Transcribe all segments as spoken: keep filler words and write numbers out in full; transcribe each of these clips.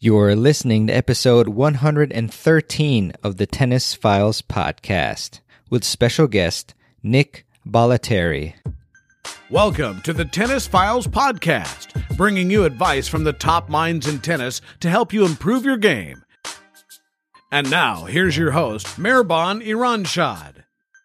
You're listening to episode one hundred thirteen of the Tennis Files podcast with special guest Nick Bollettieri. Welcome to the Tennis Files podcast, bringing you advice from the top minds in tennis to help you improve your game. And now, here's your host, Mehrbon Iranshad.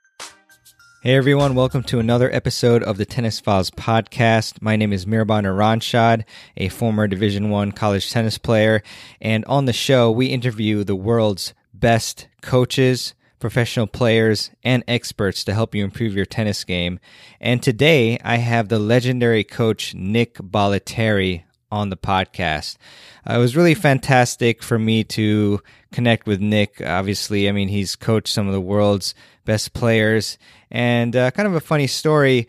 Hey everyone, welcome to another episode of the Tennis Files podcast. My name is Mehrbon Iranshad, a former Division I college tennis player, and on the show we interview the world's best coaches, professional players, and experts to help you improve your tennis game. And today I have the legendary coach Nick Bollettieri on the podcast. Uh, it was really fantastic for me to connect with Nick. Obviously, I mean, he's coached some of the world's best players. And uh, kind of a funny story,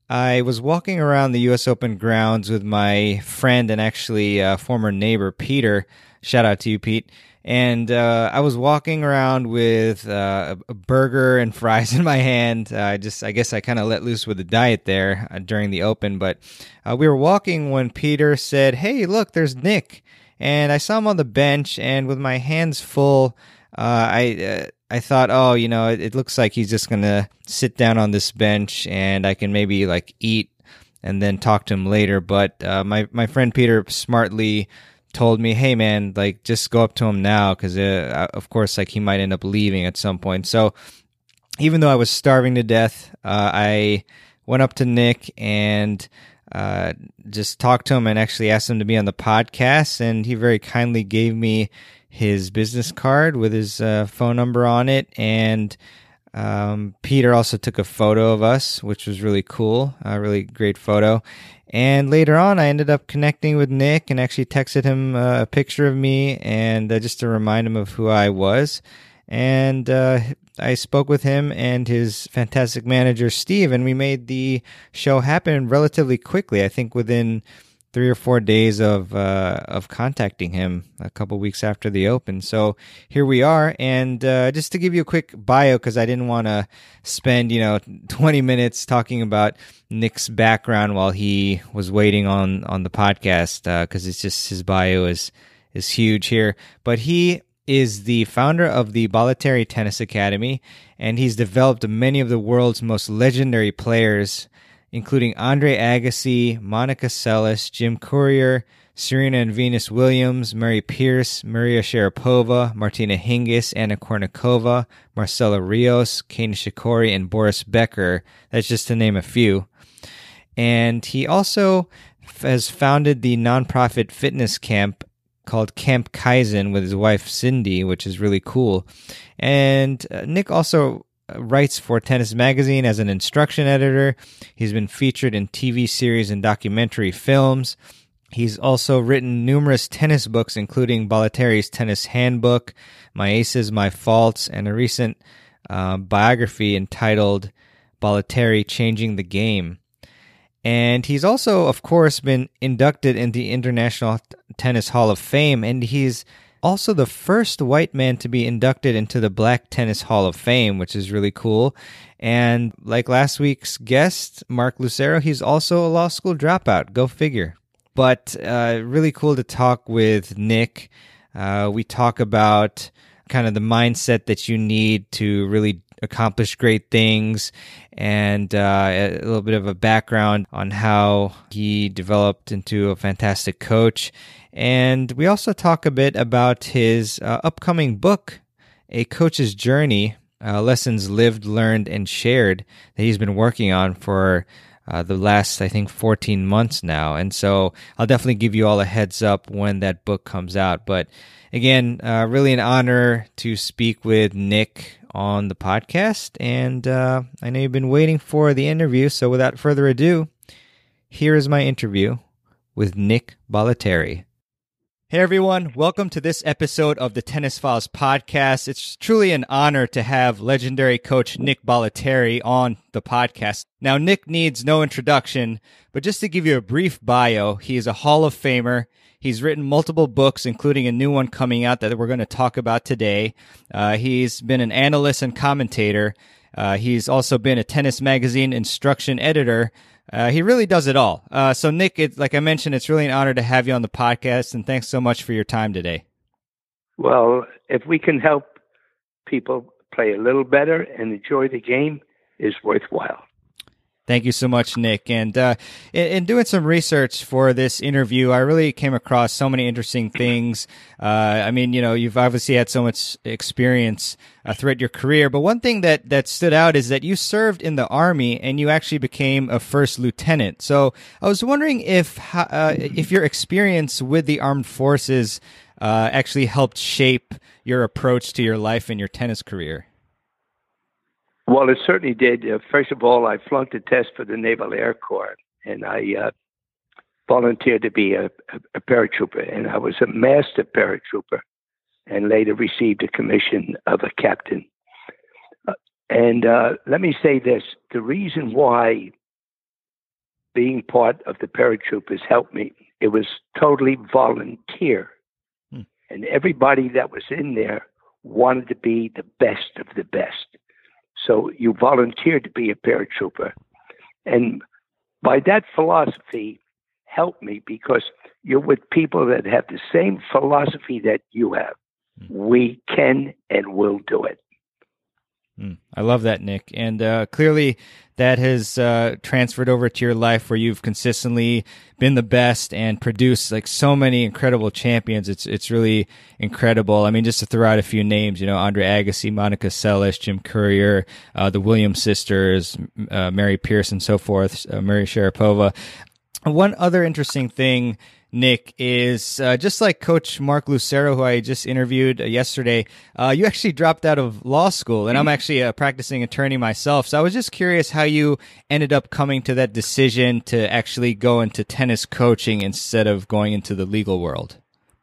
I was walking around the U S Open grounds with my friend and actually uh, former neighbor, Peter. Shout out to you, Pete. And uh, I was walking around with uh, a burger and fries in my hand. I uh, just, I guess I kind of let loose with the diet there uh, during the Open. But uh, we were walking when Peter said, "Hey, look, there's Nick." And I saw him on the bench, and with my hands full, uh, I uh, I thought, oh, you know, it, it looks like he's just gonna sit down on this bench, and I can maybe like eat and then talk to him later. But uh, my my friend Peter smartly told me, hey man, like just go up to him now, because uh, of course like he might end up leaving at some point. So even though I was starving to death, uh, I went up to Nick and uh, just talked to him and actually asked him to be on the podcast, and he very kindly gave me his business card with his uh, phone number on it. And um, Peter also took a photo of us, which was really cool, a really great photo. And later on, I ended up connecting with Nick and actually texted him uh, a picture of me and uh, just to remind him of who I was. And uh, I spoke with him and his fantastic manager, Steve, and we made the show happen relatively quickly. I think within three or four days of uh, of contacting him a couple weeks after the Open. So here we are. And uh, just to give you a quick bio, because I didn't want to spend, you know, twenty minutes talking about Nick's background while he was waiting on, on the podcast, because uh, it's just his bio is is huge here. But he is the founder of the Bollettieri Tennis Academy, and he's developed many of the world's most legendary players, including Andre Agassi, Monica Seles, Jim Courier, Serena and Venus Williams, Mary Pierce, Maria Sharapova, Martina Hingis, Anna Kournikova, Marcela Rios, Kei Nishikori, and Boris Becker. That's just to name a few. And he also has founded the nonprofit fitness camp called Camp Kaizen with his wife Cindy, which is really cool. And uh, Nick also writes for Tennis Magazine as an instruction editor. He's been featured in T V series and documentary films. He's also written numerous tennis books, including Bollettieri's Tennis Handbook, My Aces, My Faults, and a recent uh, biography entitled Bollettieri Changing the Game. And he's also, of course, been inducted in the International Tennis Hall of Fame, and he's also the first white man to be inducted into the Black Tennis Hall of Fame, which is really cool. And like last week's guest, Mark Lucero, he's also a law school dropout. Go figure. But uh, really cool to talk with Nick. Uh, we talk about kind of the mindset that you need to really accomplish great things, and uh, a little bit of a background on how he developed into a fantastic coach. And we also talk a bit about his uh, upcoming book, A Coach's Journey, uh, Lessons Lived, Learned, and Shared, that he's been working on for uh, the last, I think, fourteen months now. And so I'll definitely give you all a heads up when that book comes out. But again, uh, really an honor to speak with Nick on the podcast. And uh, I know you've been waiting for the interview, so without further ado, here is my interview with Nick Bollettieri. Hey everyone, welcome to this episode of the Tennis Files podcast. It's truly an honor to have legendary coach Nick Bollettieri on the podcast. Now, Nick needs no introduction, but just to give you a brief bio, he is a Hall of Famer. He's written multiple books, including a new one coming out that we're going to talk about today. Uh, he's been an analyst and commentator. Uh, he's also been a Tennis Magazine instruction editor Uh, he really does it all. Uh, so, Nick, it, like I mentioned, it's really an honor to have you on the podcast, and thanks so much for your time today. Well, if we can help people play a little better and enjoy the game, is worthwhile. Thank you so much, Nick. And uh, in, in doing some research for this interview, I really came across so many interesting things. Uh, I mean, you know, you've obviously had so much experience uh, throughout your career, but one thing that, that stood out is that you served in the Army and you actually became a first lieutenant. So I was wondering if uh, if your experience with the armed forces uh, actually helped shape your approach to your life and your tennis career. Well, it certainly did. Uh, first of all, I flunked a test for the Naval Air Corps, and I uh, volunteered to be a, a, a paratrooper. And I was a master paratrooper and later received a commission of a captain. Uh, and uh, let me say this. The reason why being part of the paratroopers helped me, it was totally volunteer. Hmm. And everybody that was in there wanted to be the best of the best. So you volunteered to be a paratrooper. And by that philosophy helped me because you're with people that have the same philosophy that you have. We can and will do it. Mm, I love that, Nick. And uh, clearly that has uh, transferred over to your life where you've consistently been the best and produced like so many incredible champions. It's it's really incredible. I mean, just to throw out a few names, you know, Andre Agassi, Monica Seles, Jim Courier, uh, the Williams sisters, uh, Mary Pierce, and so forth, uh, Mary Sharapova. One other interesting thing, Nick, is uh, just like Coach Mark Lucero, who I just interviewed uh, yesterday, uh, you actually dropped out of law school, and I'm actually a practicing attorney myself. So I was just curious how you ended up coming to that decision to actually go into tennis coaching instead of going into the legal world.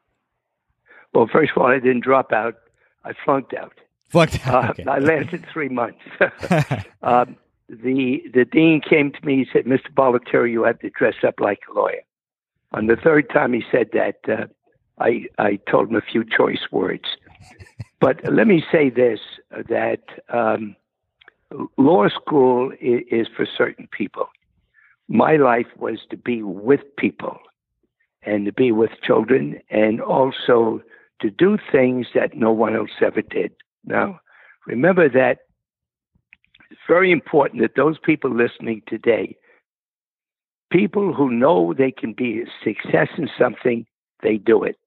Well, first of all, I didn't drop out. I flunked out. Flunked out. Okay. Uh, I lasted three months. um, the the dean came to me and said, "Mister Bollettieri, you have to dress up like a lawyer." On the third time he said that, uh, I I told him a few choice words. But let me say this, uh, that um, law school is, is for certain people. My life was to be with people and to be with children and also to do things that no one else ever did. Now, remember that it's very important that those people listening today, people who know they can be a success in something, they do it.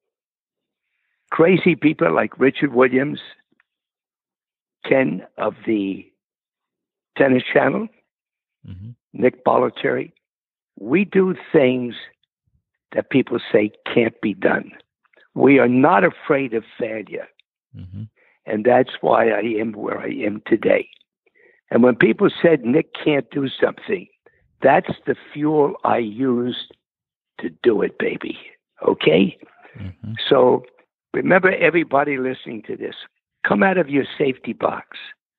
Crazy people like Richard Williams, Ken of the Tennis Channel, mm-hmm. Nick Bollettieri, we do things that people say can't be done. We are not afraid of failure. Mm-hmm. And that's why I am where I am today. And when people said Nick can't do something, that's the fuel I used to do it, baby. Okay? Mm-hmm. So remember, everybody listening to this, come out of your safety box.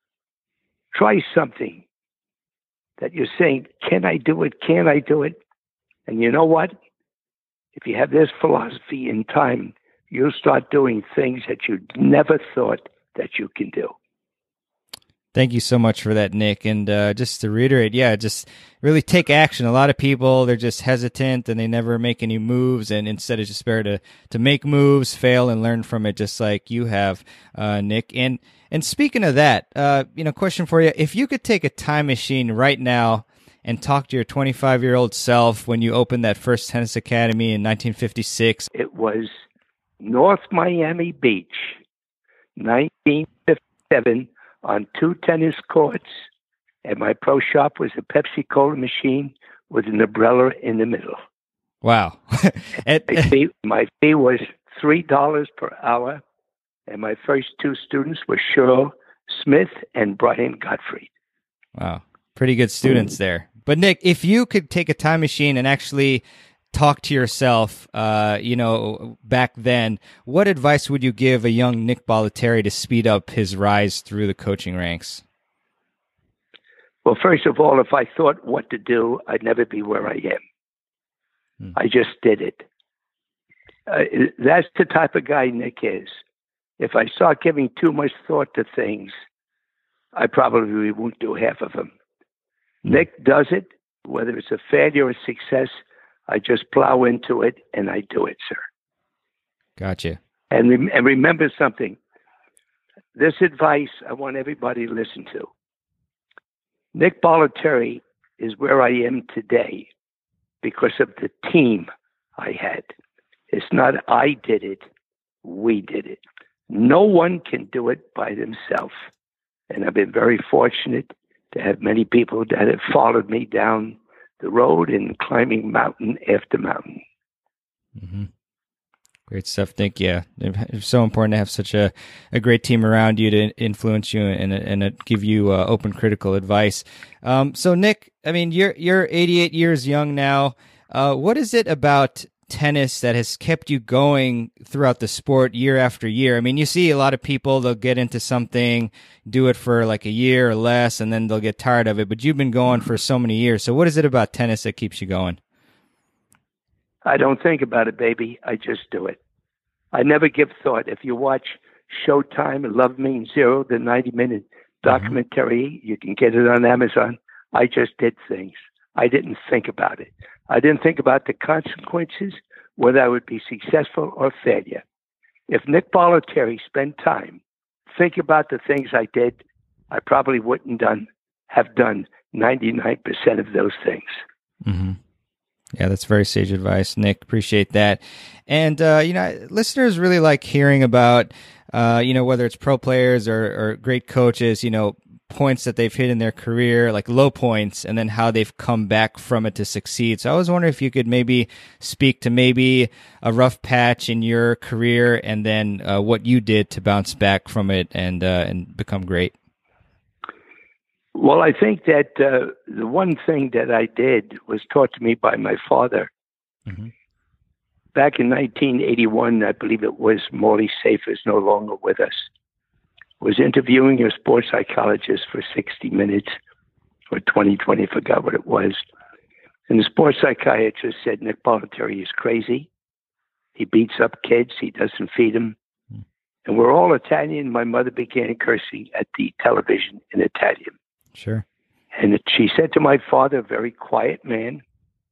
Try something that you're saying, can I do it? Can I do it? And you know what? If you have this philosophy in time, you'll start doing things that you never thought that you can do. Thank you so much for that, Nick. And uh, just to reiterate, yeah, just really take action. A lot of people, they're just hesitant and they never make any moves. And instead, it's just better to, to make moves, fail, and learn from it, just like you have, uh, Nick. And and speaking of that, uh, you know, question for you: if you could take a time machine right now and talk to your twenty-five-year-old self when you opened that first tennis academy in nineteen fifty-six, it was North Miami Beach, nineteen fifty-seven. On two tennis courts, and my pro shop was a Pepsi Cola machine with an umbrella in the middle. Wow. and, my, fee, my fee was three dollars per hour, and my first two students were Cheryl Smith and Brian Gottfried. Wow. Pretty good students mm-hmm. there. But, Nick, if you could take a time machine and actually talk to yourself, uh, you know, back then, what advice would you give a young Nick Bollettieri to speed up his rise through the coaching ranks? Well, first of all, if I thought what to do, I'd never be where I am. Hmm. I just did it. Uh, that's the type of guy Nick is. If I start giving too much thought to things, I probably won't do half of them. Hmm. Nick does it, whether it's a failure or success, I just plow into it and I do it, sir. Gotcha. And, rem- and remember something. This advice I want everybody to listen to. Nick Bollettieri is where I am today because of the team I had. It's not I did it, we did it. No one can do it by themselves. And I've been very fortunate to have many people that have followed me down the road and climbing mountain after mountain. Mm-hmm. Great stuff, Nick. Yeah, it's so important to have such a, a great team around you to influence you and and give you uh, open, critical advice. Um, so, Nick, I mean, you're you're eighty-eight years young now. Uh, what is it about tennis that has kept you going throughout the sport year after year? I mean, you see a lot of people, they'll get into something, do it for like a year or less, and then they'll get tired of it. But you've been going for so many years. So, what is it about tennis that keeps you going? I don't think about it, baby. I just do it. I never give thought. If you watch Showtime, Love Means Zero, the ninety-minute documentary, mm-hmm. you can get it on Amazon. I just did things. I didn't think about it. I didn't think about the consequences, whether I would be successful or failure. If Nick Bollettieri spent time thinking about the things I did, I probably wouldn't done have done ninety-nine percent of those things. Mm-hmm. Yeah, that's very sage advice, Nick. Appreciate that. And, uh, you know, listeners really like hearing about, uh, you know, whether it's pro players or, or great coaches, you know, points that they've hit in their career, like low points, and then how they've come back from it to succeed. So I was wondering if you could maybe speak to maybe a rough patch in your career and then uh, what you did to bounce back from it and uh, and become great. Well, I think that uh, the one thing that I did was taught to me by my father. Mm-hmm. Back in nineteen eighty-one, I believe it was, Morley Safer is no longer with us, was interviewing a sports psychologist for sixty minutes or twenty, twenty, forgot what it was. And the sports psychiatrist said, Nick Bollettieri is crazy. He beats up kids. He doesn't feed them. Mm-hmm. And we're all Italian. My mother began cursing at the television in Italian. Sure. And she said to my father, a very quiet man,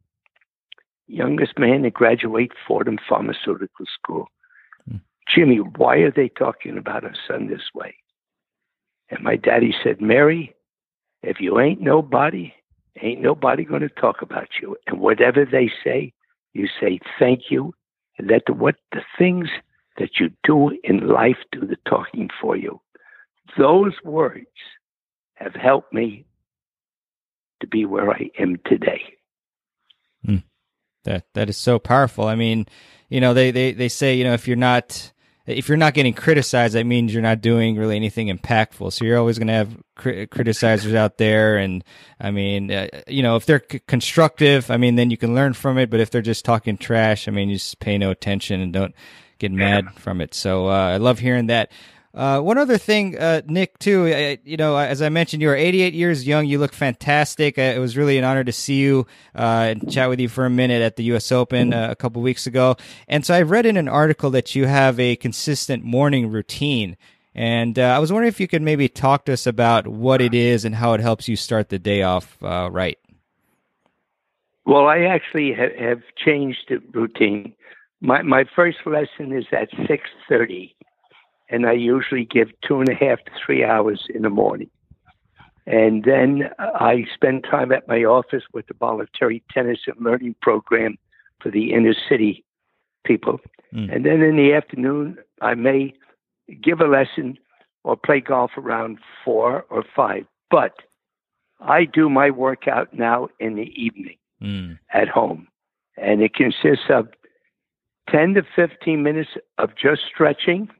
youngest man to graduate Fordham Pharmaceutical School, mm. Jimmy, why are they talking about our son this way? And my daddy said, Mary, if you ain't nobody, ain't nobody going to talk about you. And whatever they say, you say thank you. And let the, what the things that you do in life do the talking for you. Those words have helped me to be where I am today. Mm. That that is so powerful. I mean, you know, they, they, they say, you know, if you're not if you're not getting criticized, that means you're not doing really anything impactful. So you're always going to have cri- criticizers out there, and I mean, uh, you know, if they're c- constructive, I mean, then you can learn from it. But if they're just talking trash, I mean, you just pay no attention and don't get mad yeah. from it. So uh, I love hearing that. Uh, one other thing, uh, Nick, too, I, you know, as I mentioned, you are eighty-eight years young. You look fantastic. Uh, it was really an honor to see you uh, and chat with you for a minute at the U S Open uh, a couple weeks ago. And so I read in an article that you have a consistent morning routine. And uh, I was wondering if you could maybe talk to us about what it is and how it helps you start the day off uh, right. Well, I actually ha- have changed the routine. My, my first lesson is at six thirty. And I usually give two and a half to three hours in the morning. And then I spend time at my office with the Bollettieri Tennis and Learning Program for the inner city people. Mm. And then in the afternoon, I may give a lesson or play golf around four or five. But I do my workout now in the evening mm. at home. And it consists of ten to fifteen minutes of just stretching,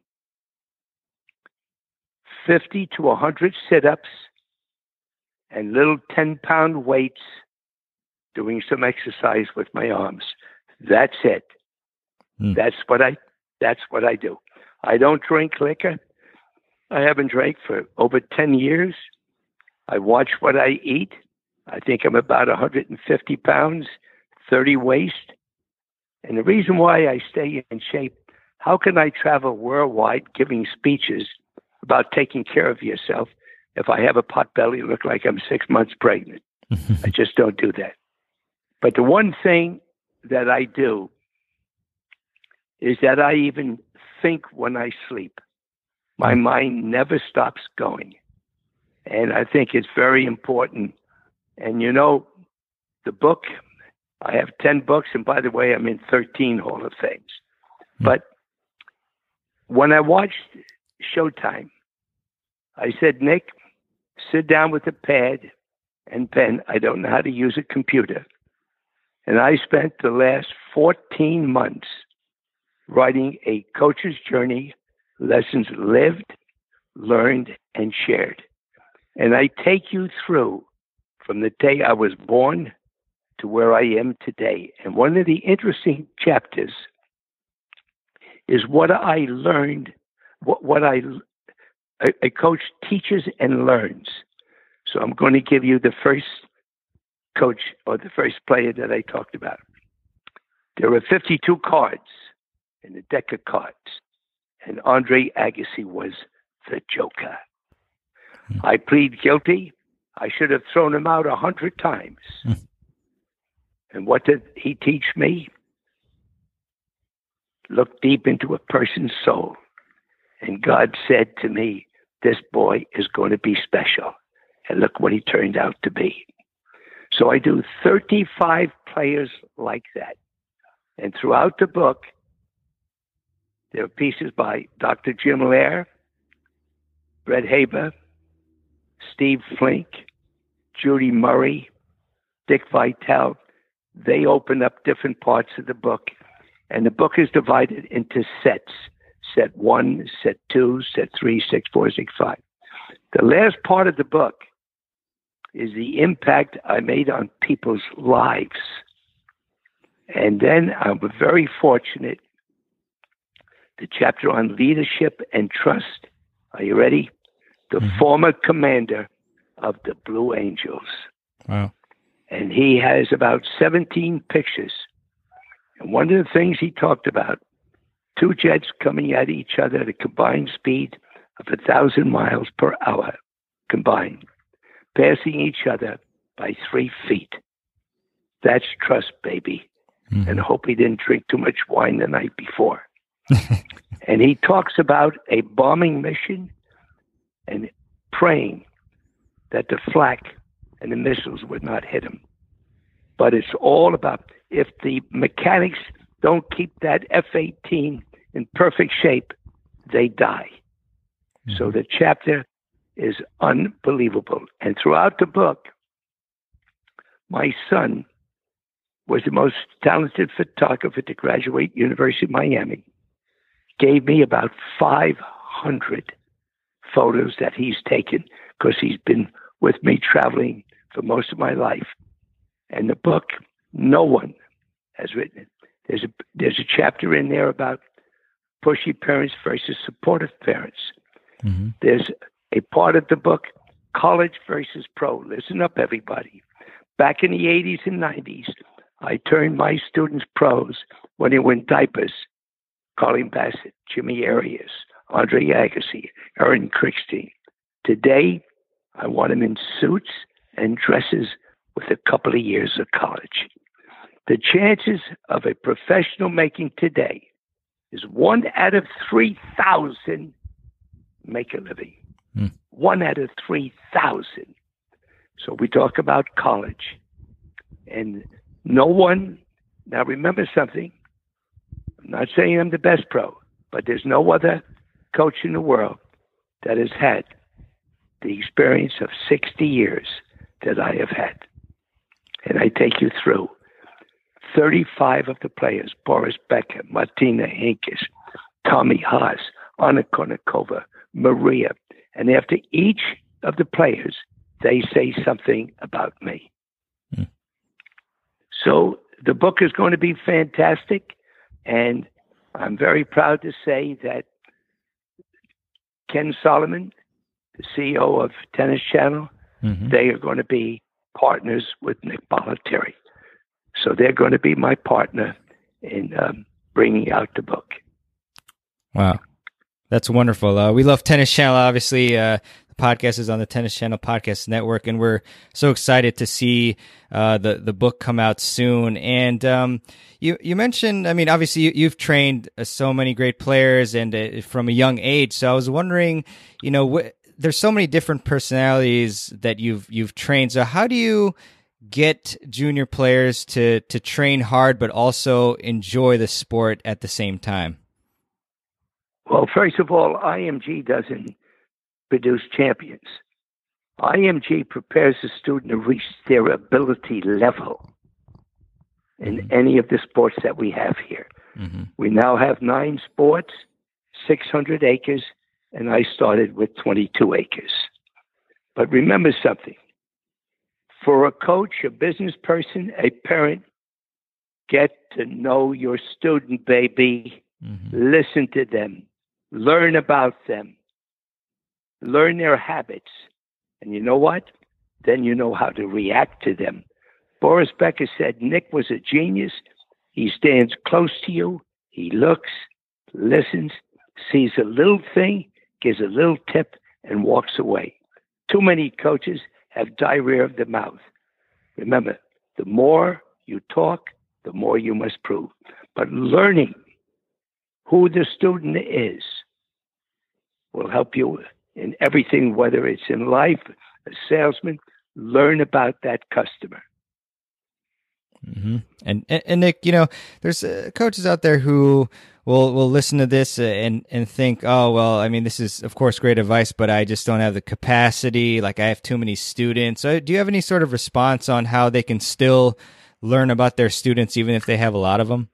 fifty to one hundred sit-ups, and little ten-pound weights, doing some exercise with my arms. That's it. Mm. That's what I that's what I do. I don't drink liquor. I haven't drank for over ten years. I watch what I eat. I think I'm about one hundred fifty pounds, thirty waist. And the reason why I stay in shape, how can I travel worldwide giving speeches about taking care of yourself if I have a pot belly, look like I'm six months pregnant? I just don't do that. But the one thing that I do is that I even think when I sleep. My mind never stops going. And I think it's very important. And you know, the book, I have ten books, and by the way, I'm in thirteen Hall of Fames. But when I watched Showtime, I said, Nick, sit down with a pad and pen. I don't know how to use a computer. And I spent the last fourteen months writing a coach's journey, lessons lived, learned, and shared. And I take you through from the day I was born to where I am today. And one of the interesting chapters is what I learned, what, what I, a, a coach teaches and learns. So I'm going to give you the first coach or the first player that I talked about. There were fifty-two cards in the deck of cards, and Andre Agassi was the joker. Mm. I plead guilty. I should have thrown him out a hundred times. Mm. And what did he teach me? Look deep into a person's soul. And God said to me, this boy is going to be special. And look what he turned out to be. So I do thirty-five players like that. And throughout the book, there are pieces by Doctor Jim Lair, Brett Haber, Steve Flink, Judy Murray, Dick Vitale. They open up different parts of the book. And the book is divided into sets. Set one, set two, set three, set four, set five. The last part of the book is the impact I made on people's lives. And then I'm very fortunate. The chapter on leadership and trust. Are you ready? The mm-hmm. former commander of the Blue Angels. Wow. And he has about seventeen pictures. And one of the things he talked about, two jets coming at each other at a combined speed of a thousand miles per hour combined, passing each other by three feet. That's trust, baby. Mm-hmm. And hope he didn't drink too much wine the night before. And he talks about a bombing mission and praying that the flak and the missiles would not hit him. But it's all about if the mechanics don't keep that F eighteen in perfect shape, they die. Mm-hmm. So the chapter is unbelievable. And throughout the book, my son was the most talented photographer to graduate University of Miami. Gave me about five hundred photos that he's taken because he's been with me traveling for most of my life. And the book, no one has written it. There's a, there's a chapter in there about pushy parents versus supportive parents. Mm-hmm. There's a part of the book, college versus pro. Listen up, everybody. Back in the eighties and nineties, I turned my students pros when they were in diapers. Colin Bassett, Jimmy Arias, Andre Agassi, Aaron Crickstein. Today, I want them in suits and dresses with a couple of years of college. The chances of a professional making today is one out of three thousand make a living. Mm. One out of three thousand. So we talk about college. And no one, now remember something, I'm not saying I'm the best pro, but there's no other coach in the world that has had the experience of sixty years that I have had. And I take you through thirty-five of the players, Boris Becker, Martina Hingis, Tommy Haas, Anna Kournikova, Maria. And after each of the players, they say something about me. Hmm. So the book is going to be fantastic. And I'm very proud to say that Ken Solomon, the C E O of Tennis Channel, mm-hmm. they are going to be partners with Nick Bollettieri. So they're going to be my partner in um, bringing out the book. Wow. That's wonderful. Uh, we love Tennis Channel, obviously. Uh, the podcast is on the Tennis Channel Podcast Network, and we're so excited to see uh, the the book come out soon. And um, you you mentioned, I mean, obviously you, you've trained uh, so many great players, and uh, from a young age. So I was wondering, you know, wh- there's so many different personalities that you've you've trained. So how do you get junior players to to train hard but also enjoy the sport at the same time? Well, first of all, I M G doesn't produce champions. I M G prepares the student to reach their ability level in mm-hmm. any of the sports that we have here. Mm-hmm. We now have nine sports, six hundred acres, and I started with twenty-two acres. But remember something. For a coach, a business person, a parent, get to know your student, baby. Mm-hmm. Listen to them. Learn about them. Learn their habits. And you know what? Then you know how to react to them. Boris Becker said Nick was a genius. He stands close to you. He looks, listens, sees a little thing, gives a little tip, and walks away. Too many coaches have diarrhea of the mouth. Remember, the more you talk, the more you must prove. But learning who the student is will help you in everything, whether it's in life, a salesman. Learn about that customer. Mm-hmm. And, and and Nick, you know, there's uh, coaches out there who will will listen to this and and think, oh well, I mean, this is of course great advice, but I just don't have the capacity. Like I have too many students. So, do you have any sort of response on how they can still learn about their students, even if they have a lot of them?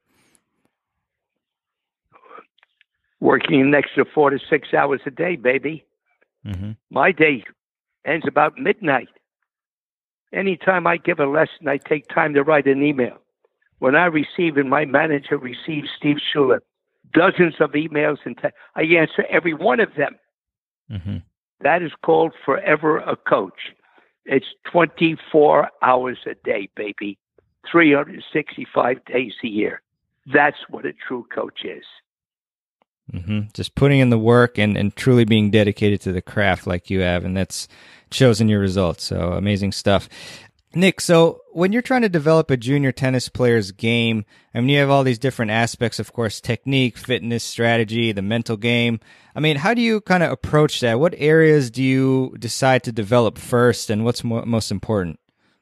Working an extra four to six hours a day, baby. Mm-hmm. My day ends about midnight. Anytime I give a lesson, I take time to write an email. When I receive, and my manager receives, Steve Schuler, dozens of emails, and te- I answer every one of them. Mm-hmm. That is called forever a coach. It's twenty-four hours a day, baby. three hundred sixty-five days a year. That's what a true coach is. Mm-hmm. Just putting in the work and, and truly being dedicated to the craft like you have, and that's shows in your results. So amazing stuff. Nick, so when you're trying to develop a junior tennis player's game, I mean, you have all these different aspects, of course, technique, fitness, strategy, the mental game. I mean, how do you kind of approach that? What areas do you decide to develop first, and what's mo- most important?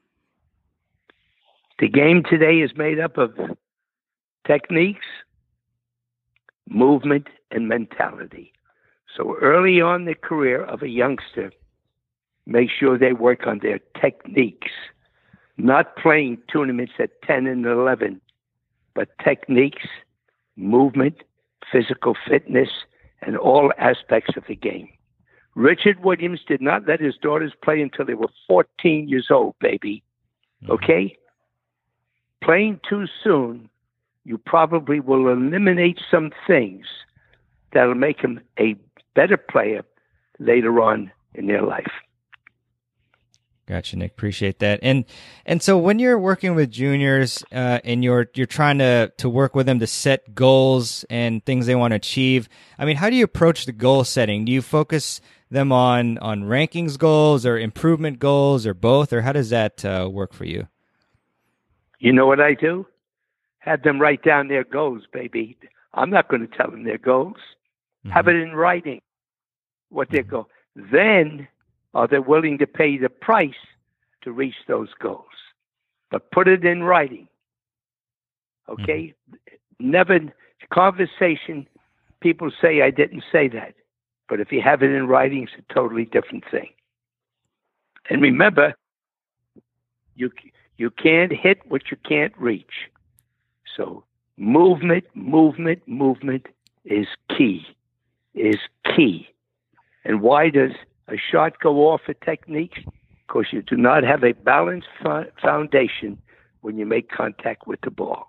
The game today is made up of techniques, movement, and mentality. So early on in the career of a youngster, make sure they work on their techniques, not playing tournaments at ten and eleven, but techniques, movement, physical fitness, and all aspects of the game. Richard Williams did not let his daughters play until they were fourteen years old, baby. Okay? Playing too soon, you probably will eliminate some things that'll make them a better player later on in their life. Gotcha, Nick. Appreciate that. And and so when you're working with juniors uh, and you're you're trying to to work with them to set goals and things they want to achieve, I mean, how do you approach the goal setting? Do you focus them on on rankings goals or improvement goals or both, or how does that uh, work for you? You know what I do? Have them write down their goals, baby. I'm not going to tell them their goals. Mm-hmm. Have it in writing what their goal. Then are they willing to pay the price to reach those goals? But put it in writing. Okay? Mm-hmm. Never, conversation, people say, I didn't say that. But if you have it in writing, it's a totally different thing. And remember, you you can't hit what you can't reach. So movement, movement, movement is key, is key. And why does a shot go off a technique? Because you do not have a balanced fo- foundation when you make contact with the ball.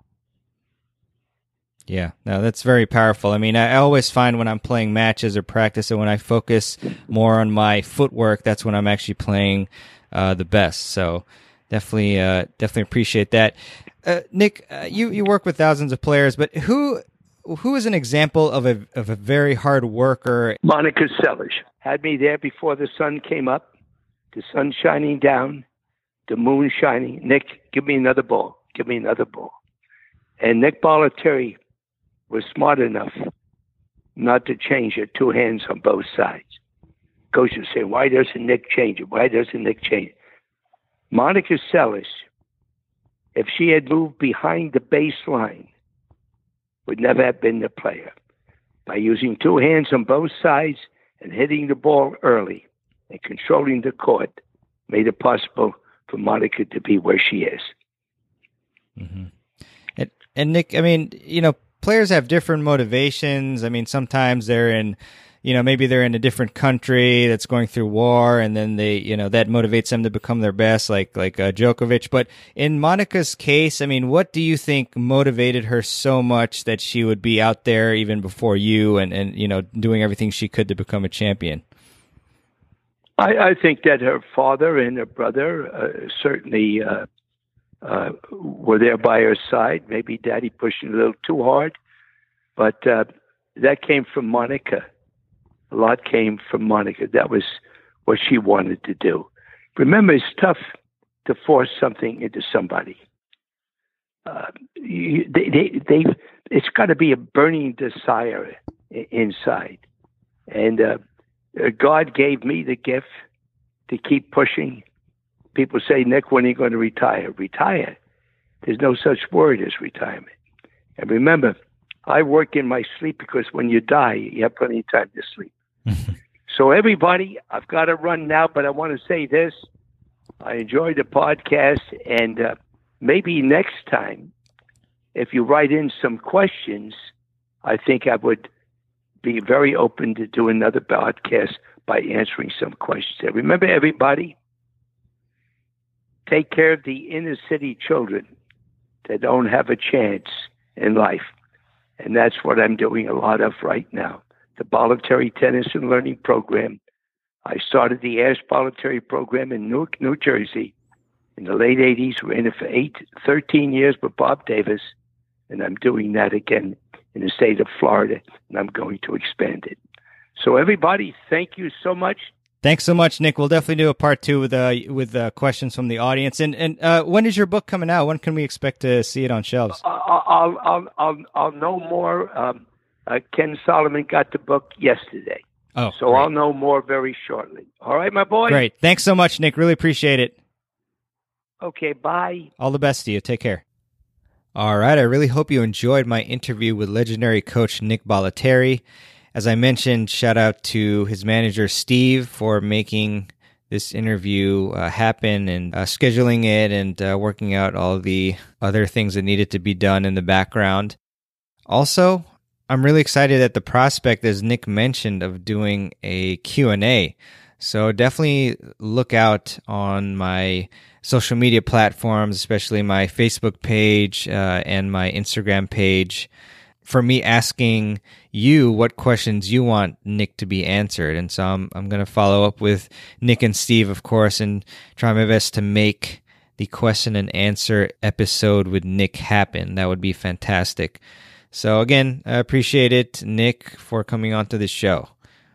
Yeah, no, that's very powerful. I mean, I always find when I'm playing matches or practice, and when I focus more on my footwork, that's when I'm actually playing uh, the best. So definitely, uh, definitely appreciate that. Uh, Nick, uh, you, you work with thousands of players, but who who is an example of a of a very hard worker? Monica Seles had me there before the sun came up, the sun shining down, the moon shining. Nick, give me another ball. Give me another ball. And Nick Bollettieri was smart enough not to change it, two hands on both sides. Coach was saying, why doesn't Nick change it? Why doesn't Nick change it? Monica Seles, if she had moved behind the baseline, would never have been the player. By using two hands on both sides and hitting the ball early and controlling the court, made it possible for Monica to be where she is. Mm-hmm. And, and Nick, I mean, you know, players have different motivations. I mean, sometimes they're in, you know, maybe they're in a different country that's going through war, and then they, you know, that motivates them to become their best, like like uh, Djokovic. But in Monica's case, I mean, what do you think motivated her so much that she would be out there even before you, and and you know, doing everything she could to become a champion? I, I think that her father and her brother uh, certainly uh, uh, were there by her side. Maybe Daddy pushing a little too hard, but uh, that came from Monica. A lot came from Monica. That was what she wanted to do. Remember, it's tough to force something into somebody. Uh, you, they, they, they, it's got to be a burning desire inside. And uh, God gave me the gift to keep pushing. People say, Nick, when are you going to retire? Retire? There's no such word as retirement. And remember, I work in my sleep because when you die, you have plenty of time to sleep. So everybody, I've got to run now, but I want to say this. I enjoyed the podcast, and uh, maybe next time, if you write in some questions, I think I would be very open to do another podcast by answering some questions. And remember, everybody, take care of the inner city children that don't have a chance in life. And that's what I'm doing a lot of right now. The Bollettieri Tennis and Learning Program. I started the Ask Bollettieri program in Newark, New Jersey in the late eighties. We're in it for eight, thirteen years with Bob Davis, and I'm doing that again in the state of Florida, and I'm going to expand it. So everybody, thank you so much. Thanks so much, Nick. We'll definitely do a part two with uh, with uh, questions from the audience. And and uh, when is your book coming out? When can we expect to see it on shelves? I'll I'll I'll, I'll know more. Um, Uh, Ken Solomon got the book yesterday. Oh, so great. I'll know more very shortly. All right, my boy? Great. Thanks so much, Nick. Really appreciate it. Okay, bye. All the best to you. Take care. All right. I really hope you enjoyed my interview with legendary coach Nick Bollettieri. As I mentioned, shout out to his manager, Steve, for making this interview uh, happen and uh, scheduling it and uh, working out all the other things that needed to be done in the background. Also, I'm really excited at the prospect, as Nick mentioned, of doing a Q and A. So definitely look out on my social media platforms, especially my Facebook page uh, and my Instagram page, for me asking you what questions you want Nick to be answered. And so I'm, I'm going to follow up with Nick and Steve, of course, and try my best to make the question and answer episode with Nick happen. That would be fantastic. So again, I appreciate it, Nick, for coming onto the show.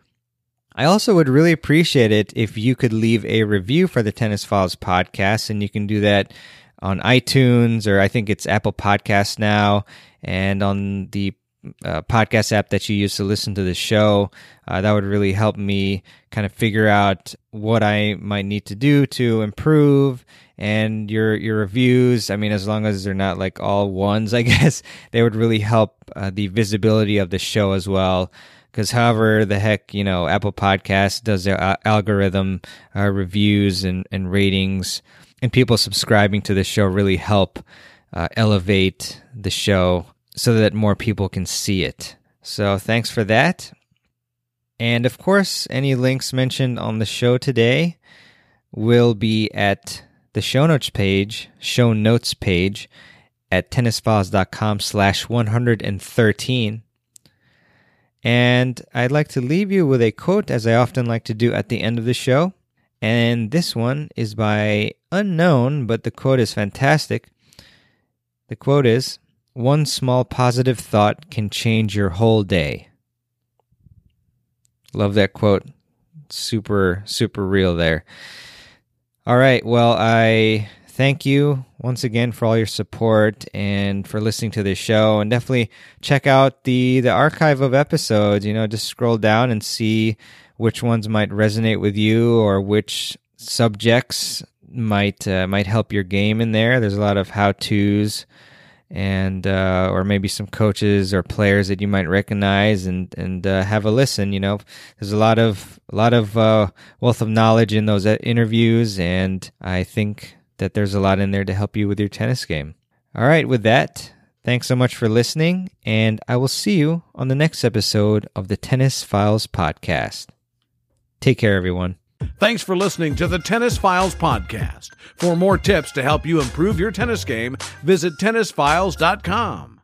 I also would really appreciate it if you could leave a review for the Tennis Files podcast, and you can do that on iTunes, or I think it's Apple Podcasts now, and on the uh, podcast app that you use to listen to the show. Uh, that would really help me kind of figure out what I might need to do to improve. And your your reviews, I mean, as long as they're not like all ones, I guess, they would really help uh, the visibility of the show as well. Because however the heck, you know, Apple Podcasts does their uh, algorithm uh, reviews and, and ratings, and people subscribing to the show really help uh, elevate the show so that more people can see it. So thanks for that. And of course, any links mentioned on the show today will be at the show notes page, show notes page at tennisfiles.com slash 113. And I'd like to leave you with a quote, as I often like to do at the end of the show. And this one is by Unknown, but the quote is fantastic. The quote is, one small positive thought can change your whole day. Love that quote. Super, super real there. All right. Well, I thank you once again for all your support and for listening to this show. And definitely check out the, the archive of episodes. You know, just scroll down and see which ones might resonate with you or which subjects might uh, might help your game in there. There's a lot of how-tos and uh, or maybe some coaches or players that you might recognize and and uh, have a listen. You know, there's a lot of a lot of uh, wealth of knowledge in those interviews, and I think that there's a lot in there to help you with your tennis game. All right, with that, thanks so much for listening, and I will see you on the next episode of the Tennis Files podcast. Take care, everyone. Thanks for listening to the Tennis Files podcast. For more tips to help you improve your tennis game, visit tennis files dot com.